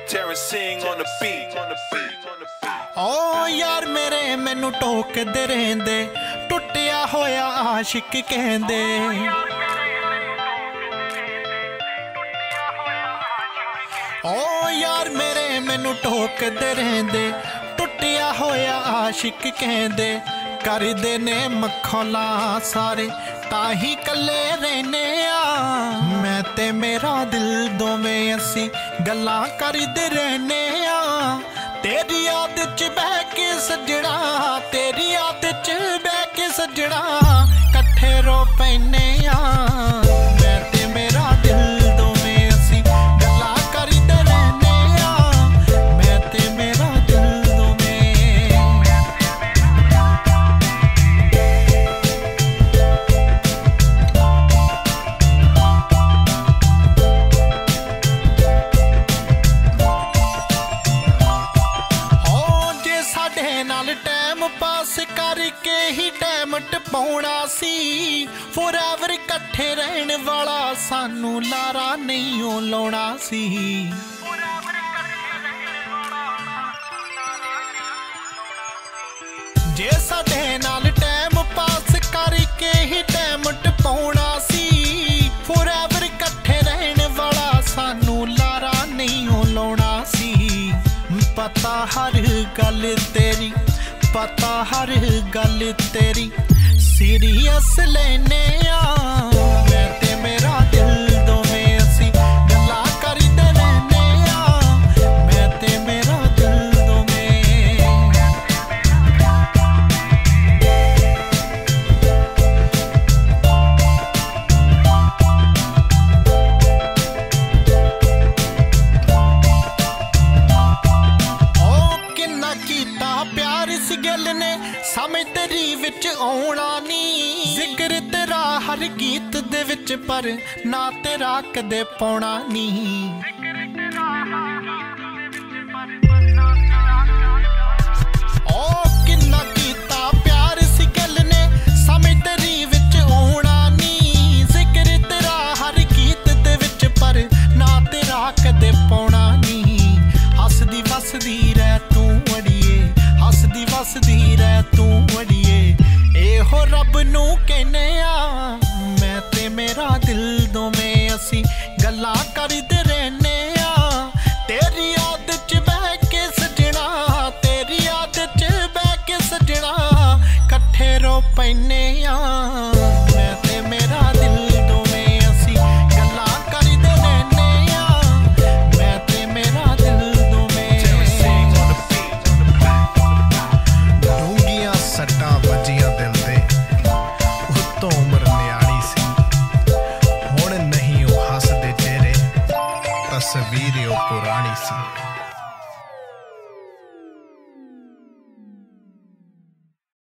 Terrence Singh on the beat. ਓ ਯਾਰ ਮੇਰੇ ਮੈਨੂੰ ਟੋਕਦੇ ਰਹਿੰਦੇ, ਟੁੱਟਿਆ ਹੋਇਆ ਆਸ਼ਿਕ ਕਹਿੰਦੇ। ਓ ਯਾਰ ਮੇਰੇ ਮੈਨੂੰ ਟੋਕਦੇ ਰਹਿੰਦੇ, ਟੁੱਟਿਆ ਹੋਇਆ ਆਸ਼ਿਕ ਕਹਿੰਦੇ। ਕਰਦੇ ਨੇ ਮਖੌਲਾਂ ਸਾਰੇ ਤਾਂ ਹੀ ਕੱਲੇ ਰਹਿੰਦੇ ਆ। ਮੈਂ ਤੇ ਮੇਰਾ ਦਿਲ ਦੋਵੇਂ ਅਸੀਂ ਗੱਲਾਂ ਕਰਦੇ ਰਹਿੰਦੇ ਆ। तेरी याद च बह के सजना, तेरी याद च बह के सजना, कट्ठे रो पैने आ। मैं ते मेरा दिल दोवें असी गल्लां करदे रहने आ। मैं ते मेरा दिल दोवें। नाल टाइम पास करके ही टाइम टपाउणा सी। फॉरएवर कट्ठे रहण वाला सानू लारा नहीं ओ लाउणा सी। जे साडे नाल टाइम पास करके ही टाइम टपाउणा सी। फॉरएवर कट्ठे रहण वाला सानू लारा नहीं ओ लाउणा सी। पता हर गल तेरी, पता हर गल तेरी, सीरियस लेने आ। मैं ते मेरा दिल दोवें असी गल्लां करदे रहने आ। मैं ते मेरा दिल दोवें। प्यार इस गल ने समझ तेरी विच आउणा नी। जिक्र तेरा हर गीत दे विच पर ना तेरा कदे पाउणा नी। ओ किन्ना कीता प्यार इस गल ने समझ तेरी विच आउणा नी। जिक्र तेरा हर गीत दे विच पर ना तेरा कदे पाउणा नी। हसदी वसदी रह तू अड़िए, हसदी वसदी रह तू अड़िए, एहो रब नू कहने आ। मैं ते मेरा दिल दोवें असी गल्लां करदे रहने आ। तेरी याद च बह के सजना, तेरी याद च बह के सजना, कट्ठे रो पैने आ। मैं ते मेरा दिल दोवें असी गल्लां करदे रहने आ। मैं ते मेरा दिल सट्टा वजिया दिल दे, उत्तों उम्र न्याणी सी। हुण नहीं ओ हसदे चेहरे, तस्वीर ओ पुरानी सी।